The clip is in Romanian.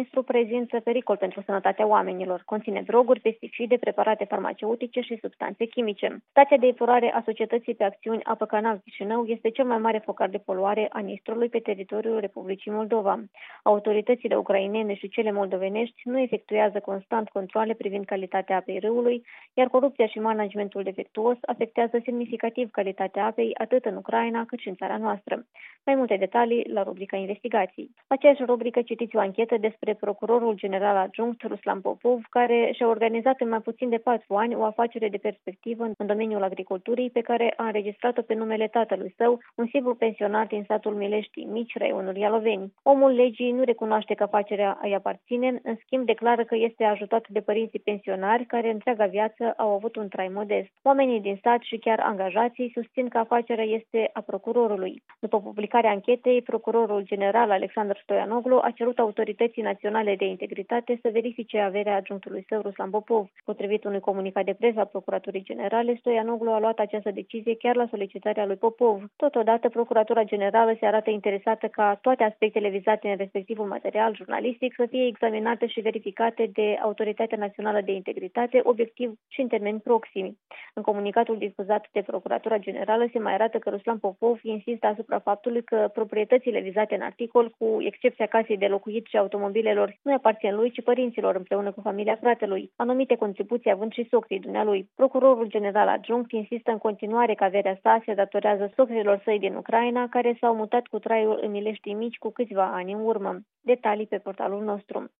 ministru prezintă pericol pentru sănătatea oamenilor. Conține droguri, pesticide, preparate farmaceutice și substanțe chimice. Stația de epurare a Societății pe Acțiuni Apă Canal Chișinău este cel mai mare focar de poluare a Nistrului pe teritoriul Republicii Moldova. Autoritățile ucrainene și cele moldovenești nu efectuează constant controale privind calitatea apei râului, iar corupția și managementul defectuos afectează semnificativ calitatea apei atât în Ucraina cât și în țara noastră. Mai multe detalii la rubrica Investigații. Aceeași rubrică citiți o anchetă despre procurorul general adjunct Ruslan Popov, care și-a organizat în mai puțin de 4 ani o afacere de perspectivă în domeniul agriculturii pe care a înregistrat-o pe numele tatălui său, un simplu pensionar din satul Mileștii Mici, raionul Ialoveni. Omul legii nu recunoaște că afacerea îi aparține, în schimb declară că este ajutat de părinții pensionari care întreaga viață au avut un trai modest. Oamenii din sat și chiar angajații susțin că afacerea este a procurorului. După publicarea anchetei, procurorul general Alexandru Stoianoglu a cerut autorității naționale de integritate să verifice averea adjunctului său Ruslan Popov. Potrivit unui comunicat de presă a Procuraturii Generale, Stoianoglu a luat această decizie chiar la solicitarea lui Popov. Totodată, Procuratura Generală se arată interesată ca toate aspectele vizate în respectivul material jurnalistic să fie examinate și verificate de Autoritatea Națională de Integritate, obiectiv și în termeni proximi. În comunicatul difuzat de Procuratura Generală se mai arată că Ruslan Popov insistă asupra faptului că proprietățile vizate în articol, cu excepția casei de locuit și automobilelor, nu aparțin lui, ci părinților împreună cu familia fratelui, anumite contribuții având și socrii dumnealui. Procurorul general adjunct insistă în continuare că averea sa se datorează socrilor săi din Ucraina, care s-au mutat cu traiul în Mileștii Mici cu câțiva ani în urmă. Detalii pe portalul nostru.